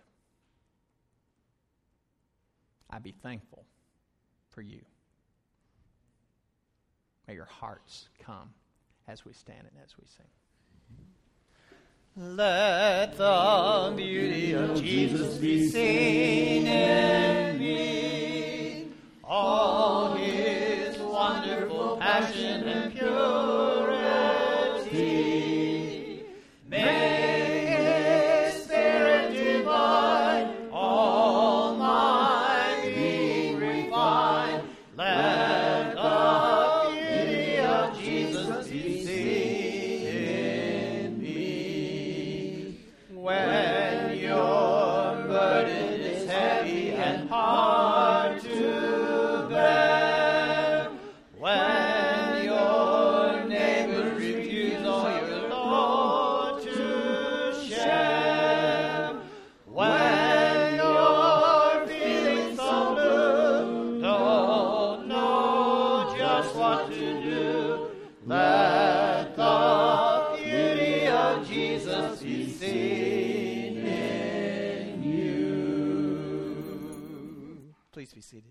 I be thankful for you. May your hearts come as we stand and as we sing. Let the beauty of Jesus be seen in me, all his wonderful passion and purity. May his Spirit divine all my being refine. Let the beauty of Jesus be seen in me. When your burden is heavy and hard to bear, when your neighbors refuse all your load to share, when you're feeling so blue, don't know just what to do, let the beauty of Jesus be seen in you. Please be seated.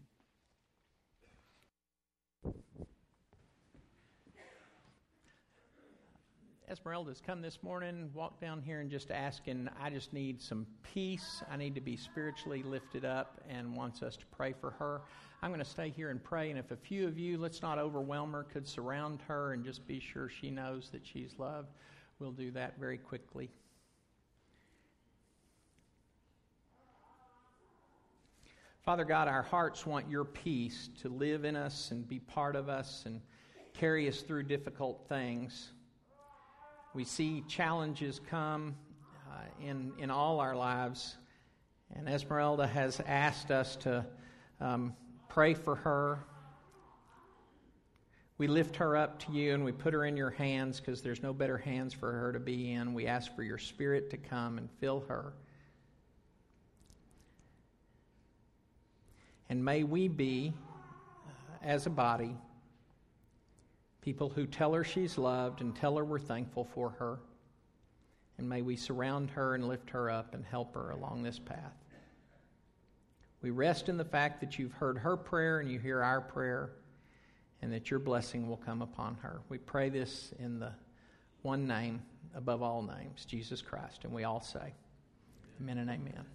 Esmeralda's come this morning, walked down here and just asking, I just need some peace. I need to be spiritually lifted up, and wants us to pray for her. I'm going to stay here and pray, and if a few of you, let's not overwhelm her, could surround her and just be sure she knows that she's loved, we'll do that very quickly. Father God, our hearts want your peace to live in us and be part of us and carry us through difficult things. We see challenges come in all our lives, and Esmeralda has asked us to pray for her. We lift her up to you and we put her in your hands, because there's no better hands for her to be in. We ask for your Spirit to come and fill her. And may we be, as a body, people who tell her she's loved and tell her we're thankful for her. And may we surround her and lift her up and help her along this path. We rest in the fact that you've heard her prayer and you hear our prayer, and that your blessing will come upon her. We pray this in the one name above all names, Jesus Christ. And we all say, amen and amen.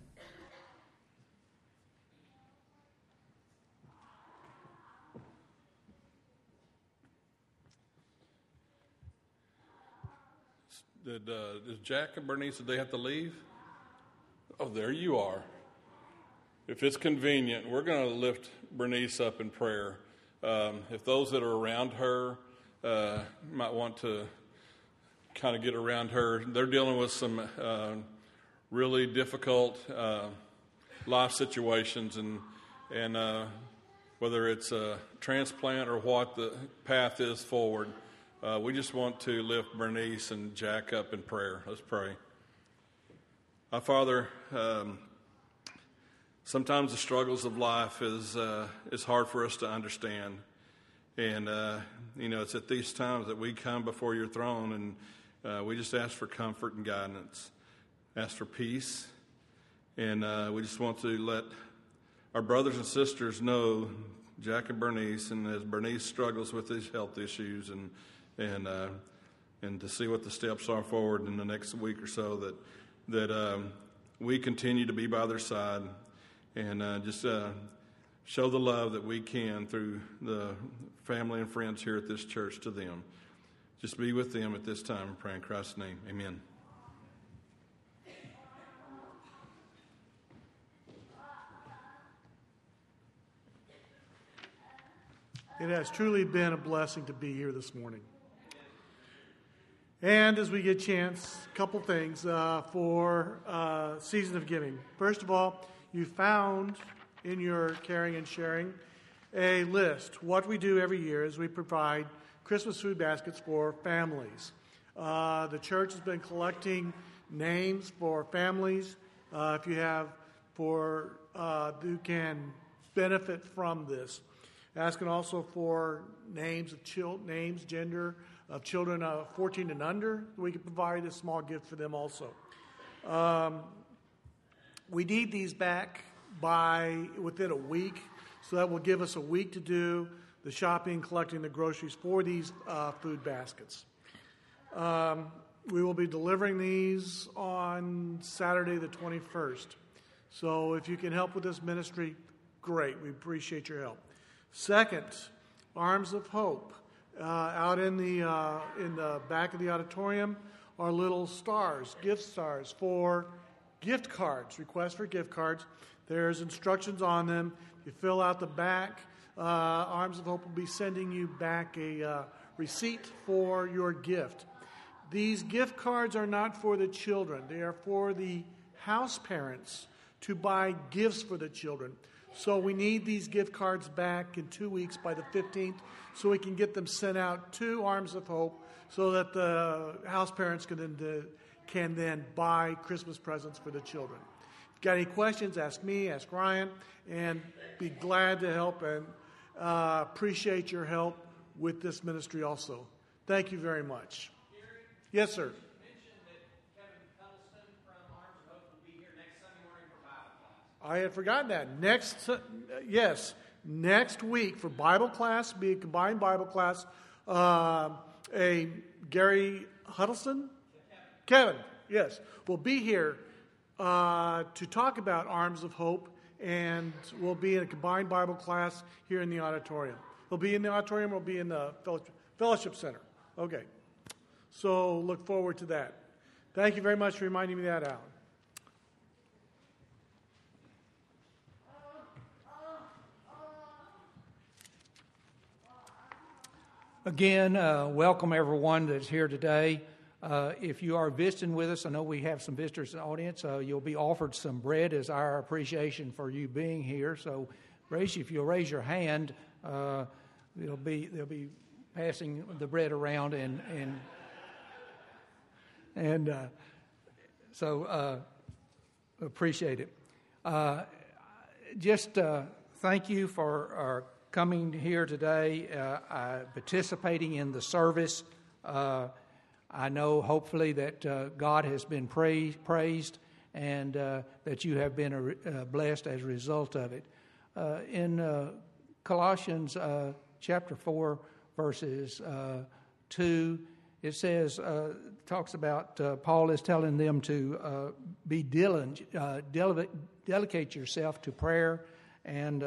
Is Jack and Bernice, did they have to leave? Oh, there you are. If it's convenient, we're going to lift Bernice up in prayer. If those that are around her might want to kind of get around her, they're dealing with some really difficult life situations, and whether it's a transplant or what the path is forward. We just want to lift Bernice and Jack up in prayer. Let's pray. Our Father, sometimes the struggles of life is hard for us to understand. And, it's at these times that we come before your throne, and we just ask for comfort and guidance, ask for peace. And we just want to let our brothers and sisters know, Jack and Bernice, and as Bernice struggles with these health issues, and to see what the steps are forward in the next week or so, that we continue to be by their side and just show the love that we can through the family and friends here at this church to them. Just be with them at this time and pray in Christ's name. Amen. It has truly been a blessing to be here this morning. And as we get a chance, a couple things for Season of Giving. First of all, you found in your caring and sharing a list. What we do every year is we provide Christmas food baskets for families. The church has been collecting names for families if you have who can benefit from this. Asking also for names of gender of children 14 and under. We can provide a small gift for them also. We need these back within a week, so that will give us a week to do the shopping, collecting the groceries for these food baskets. We will be delivering these on Saturday the 21st. So if you can help with this ministry, great. We appreciate your help. Second, Arms of Hope. Out in the back of the auditorium are little stars, gift stars for gift cards, requests for gift cards. There's instructions on them. You fill out the back. Arms of Hope will be sending you back a receipt for your gift. These gift cards are not for the children. They are for the house parents to buy gifts for the children. So we need these gift cards back in 2 weeks by the 15th so we can get them sent out to Arms of Hope so that the house parents can then buy Christmas presents for the children. If you've got any questions, ask me, ask Ryan, and be glad to help and appreciate your help with this ministry also. Thank you very much. Yes, sir. I had forgotten that. Next week for Bible class, be a combined Bible class, a Gary Huddleston? Kevin, yes, will be here to talk about Arms of Hope, and we'll be in a combined Bible class here in the auditorium. We'll be in the auditorium, we'll be in the fellowship center. Okay, so look forward to that. Thank you very much for reminding me of that, Alan. Again, welcome everyone that's here today. If you are visiting with us, I know we have some visitors in the audience. You'll be offered some bread as our appreciation for you being here. So, if you'll raise your hand, they'll be passing the bread around, and so appreciate it. Just thank you for coming here today, participating in the service. I know hopefully that God has been praised and that you have been blessed as a result of it. In Colossians chapter 4, verses 2 it says, talks about Paul is telling them to be diligent, delegate yourself to prayer and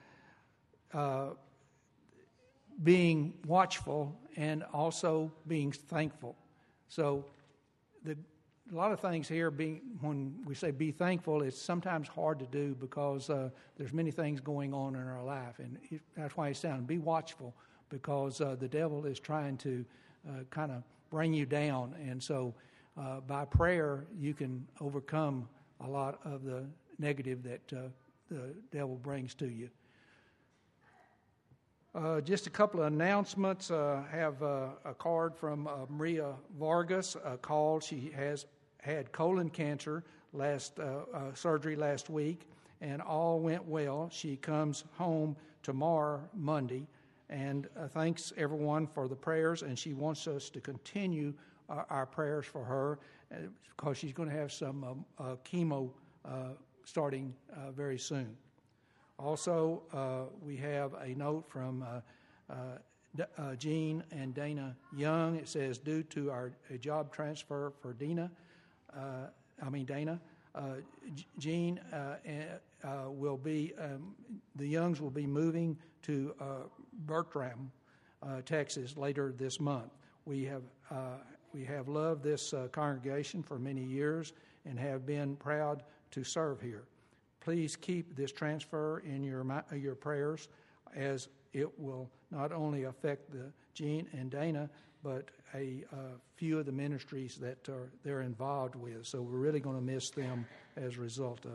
being watchful and also being thankful. So a lot of things here, when we say be thankful, it's sometimes hard to do because there's many things going on in our life. And that's why it's saying be watchful, because the devil is trying to kind of bring you down. And so by prayer, you can overcome a lot of the negative that the devil brings to you. Just a couple of announcements. I have a card from Maria Vargas, a call. She has had colon cancer, surgery last week, and all went well. She comes home tomorrow, Monday, and thanks everyone for the prayers, and she wants us to continue our prayers for her because she's going to have some chemo starting very soon. Also, we have a note from Jean and Dana Young. It says, due to a job transfer for Dana, Jean will be, the Youngs will be moving to Bertram, Texas later this month. We have loved this congregation for many years and have been proud to serve here. Please keep this transfer in your prayers, as it will not only affect the Jean and Dana, but a few of the ministries that they're involved with. So we're really going to miss them as a result of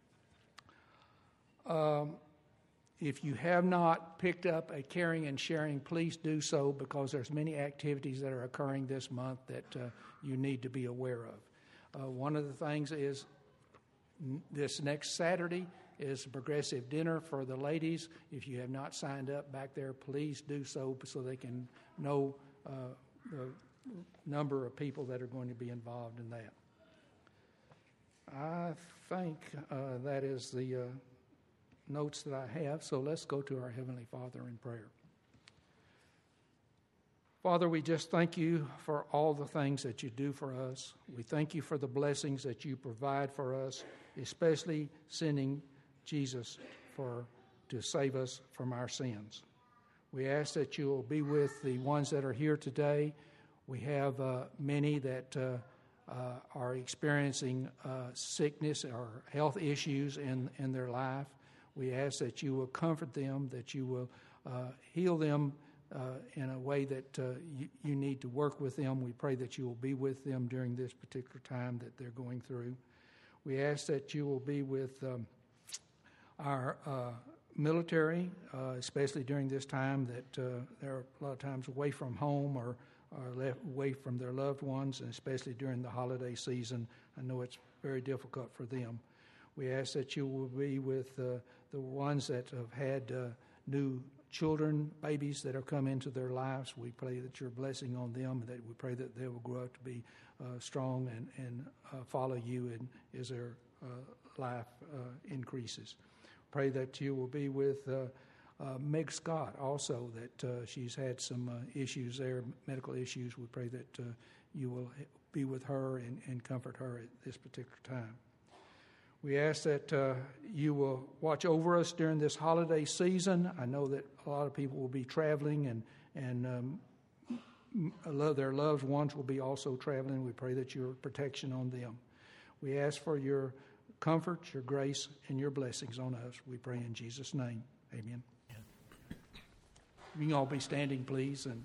it. If you have not picked up a caring and sharing, please do so, because there's many activities that are occurring this month that you need to be aware of. One of the things is this next Saturday is a progressive dinner for the ladies. If you have not signed up back there, please do so they can know the number of people that are going to be involved in that. I think that is the notes that I have, so let's go to our Heavenly Father in prayer. Father, we just thank you for all the things that you do for us. We thank you for the blessings that you provide for us, especially sending Jesus to save us from our sins. We ask that you will be with the ones that are here today. We have many that are experiencing sickness or health issues in their life. We ask that you will comfort them, that you will heal them in a way that you need to work with them. We pray that you will be with them during this particular time that they're going through. We ask that you will be with our military, especially during this time that they're a lot of times away from home or left away from their loved ones, and especially during the holiday season. I know it's very difficult for them. We ask that you will be with the ones that have had new children, babies that have come into their lives. We pray that your blessing on them, that we pray that they will grow up to be strong and follow you as their life increases. Pray that you will be with Meg Scott also, that she's had some issues there, medical issues. We pray that you will be with her and comfort her at this particular time. We ask that you will watch over us during this holiday season. I know that a lot of people will be traveling and their loved ones will be also traveling. We pray that your protection on them. We ask for your comfort, your grace, and your blessings on us. We pray in Jesus' name. Amen. You can all be standing, please. And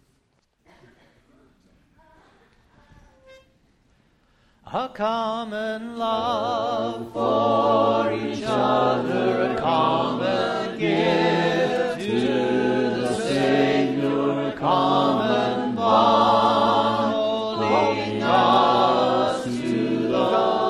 a common love for each other, a common gift to the Savior, a common bond holding us to the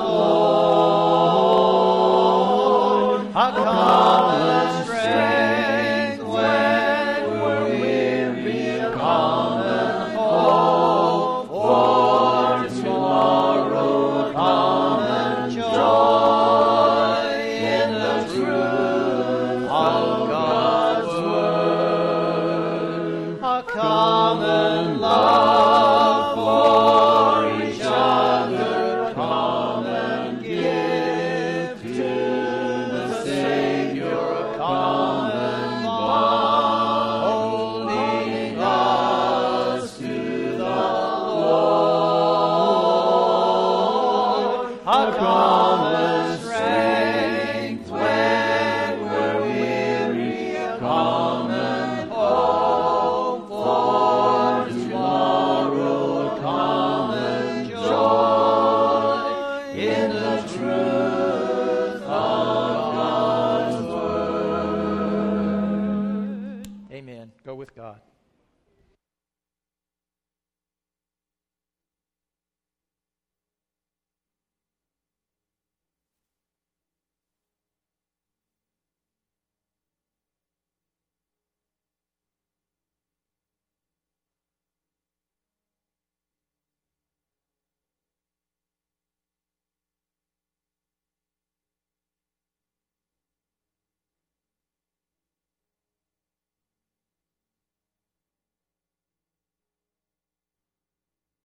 Lord, a common strength when we're weary, a common hope for tomorrow, common joy in the truth of God's word, a common love for Go with God.